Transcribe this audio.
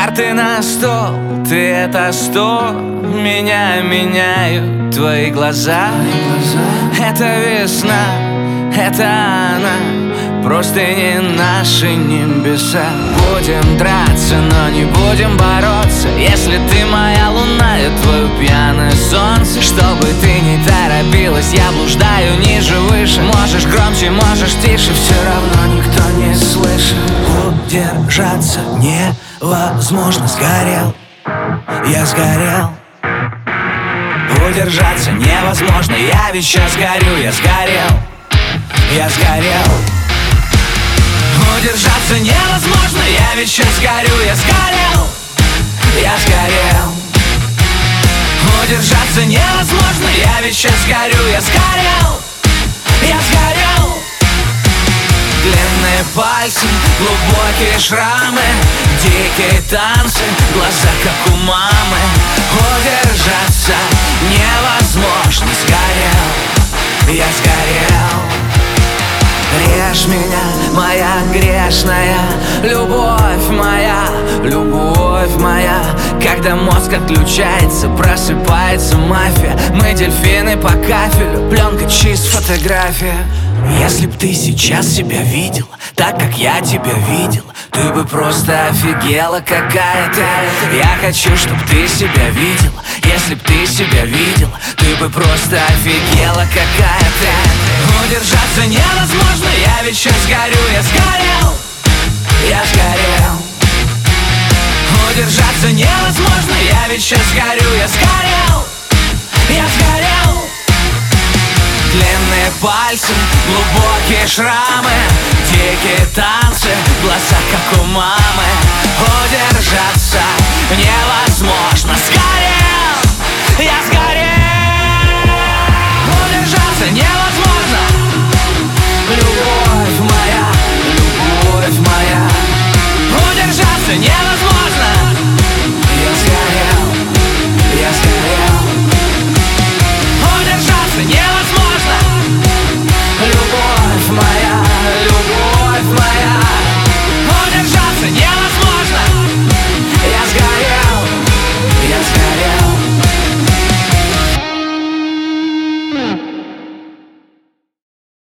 Карты на стол, ты это стол. Меня меняют твои глаза. Это весна, это она, просто не наши небеса. Будем драться, но не будем бороться. Если ты моя луна, я твое пьяное солнце. Чтобы ты не торопилась, я блуждаю ниже, выше. Можешь громче, можешь тише, все равно никто не слышит. Удержаться невозможно, сгорел, я сгорел. Удержаться невозможно, я ведь сейчас горю, я сгорел, я сгорел. Удержаться невозможно, я ведь сейчас горю, я сгорел, я сгорел. Удержаться невозможно, я ведь сейчас горю, я сгорел, я сгорел. Длинные пальцы, глубокие шрамы, дикие танцы, глаза как у мамы. Удержаться невозможно, сгорел, я сгорел. Режь меня, моя грешная, любовь моя. Когда мозг отключается, просыпается мафия. Мы дельфины по кафелю, пленка чист, фотография. Если б ты сейчас себя видела так, как я тебя видел, ты бы просто офигела какая-то. Я хочу, чтоб ты себя видела. Если б ты себя видела, ты бы просто офигела какая-то. Удержаться невозможно, я ведь сейчас горю, я сгорел, я сгорел. Удержаться невозможно, я ведь сейчас горю, я сгорел, я сгорел. Длинные пальцы, глубокие шрамы, дикие танцы, глаза как у мамы.